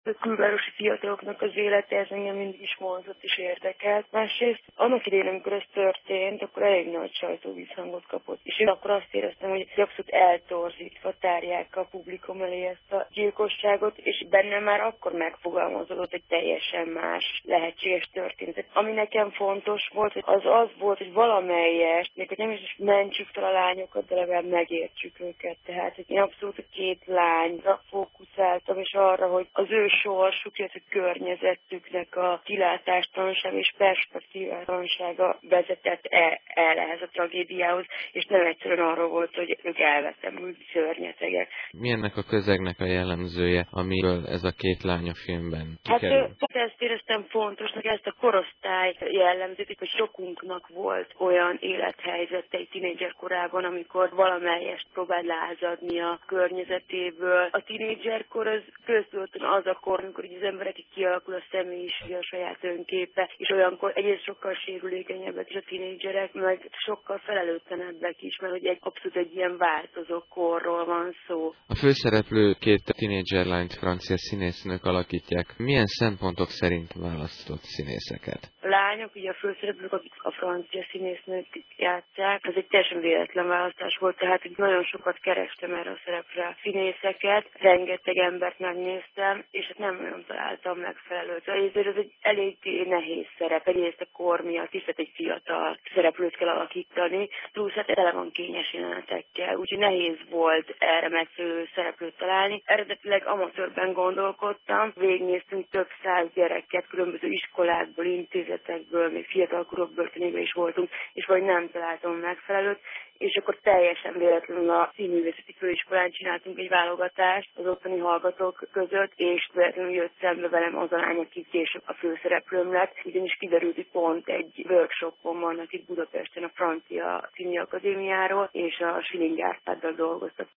A külvárosi fiataloknak az élete, ez engem mindig is vonzott és érdekelt. Másrészt annak idején, amikor ez történt, akkor elég nagy sajtóvízhangot kapott. És én akkor azt éreztem, hogy abszolút eltorzítva tárják a publikum elé ezt a gyilkosságot, és bennem már akkor megfogalmazódott egy teljesen más lehetséges történet. Ami nekem fontos volt, hogy az volt, hogy valamelyest, még hogy nem is mentsük fel a lányokat, de legalább megértsük őket. Tehát, hogy én abszolút a két lányra fókuszáltam, és arra, hogy az ő sorsuk, illetve környezetüknek a kilátástalansága és perspektívátalansága vezetett el ehhez a tragédiához, és nem egyszerűen arról volt, hogy ők elvetemült szörnyetegek. Mi ennek a közegnek a jellemzője, amiről ez a két lány a filmben kikerül? Hát ezt éreztem fontosnak, ezt a korosztály jellemzőt, hogy sokunknak volt olyan élethelyzete egy tínédzser korában, amikor valamelyest próbál lázadni a környezetéből. A tínédzserkor az köztudottan az a kor, amikor az emberek kialakul a személyisége, a saját önképe, és olyankor egyrészt sokkal sérülékenyebbek is a tínédzserek, meg sokkal felelőtlenebbek is, mert hogy abszolút egy ilyen változó korról van szó. A főszereplő két tínédzserlányt francia színésznők alakítják. Milyen szempontok szerint választott színészeket? A lányok, ugye a főszereplők, akik a francia színésznők játsszák, ez egy teljesen véletlen választás volt, tehát hogy nagyon sokat kerestem erre a szerepre a színészeket, rengeteg embert megnéztem, és hát nem nagyon találtam megfelelőt. Ezért ez egy elég nehéz szerep, egyrészt a kor miatt is, tehát egy fiatal szereplőt kell alakítani, plusz hát tele van kényes jelenetekkel, úgyhogy nehéz volt erre megfelelő szereplőt találni. Eredetileg amatőrben gondolkodtam, végignéztünk több száz gyereket, különböző iskolákból, intézetekből, még fiatalkorúak börtönében is voltunk, és vagy nem találtam megfelelőt, és akkor teljesen véletlenül a színművészeti főiskolán csináltunk egy válogatást az ottani hallgatók között, és véletlenül jött szembe velem az a lány, aki később a főszereplőm lett, ugyanis kiderült, hogy pont egy workshopon vannak itt Budapesten a Francia Színmű Akadémiáról, és a Schilling Árpáddal dolgoztak.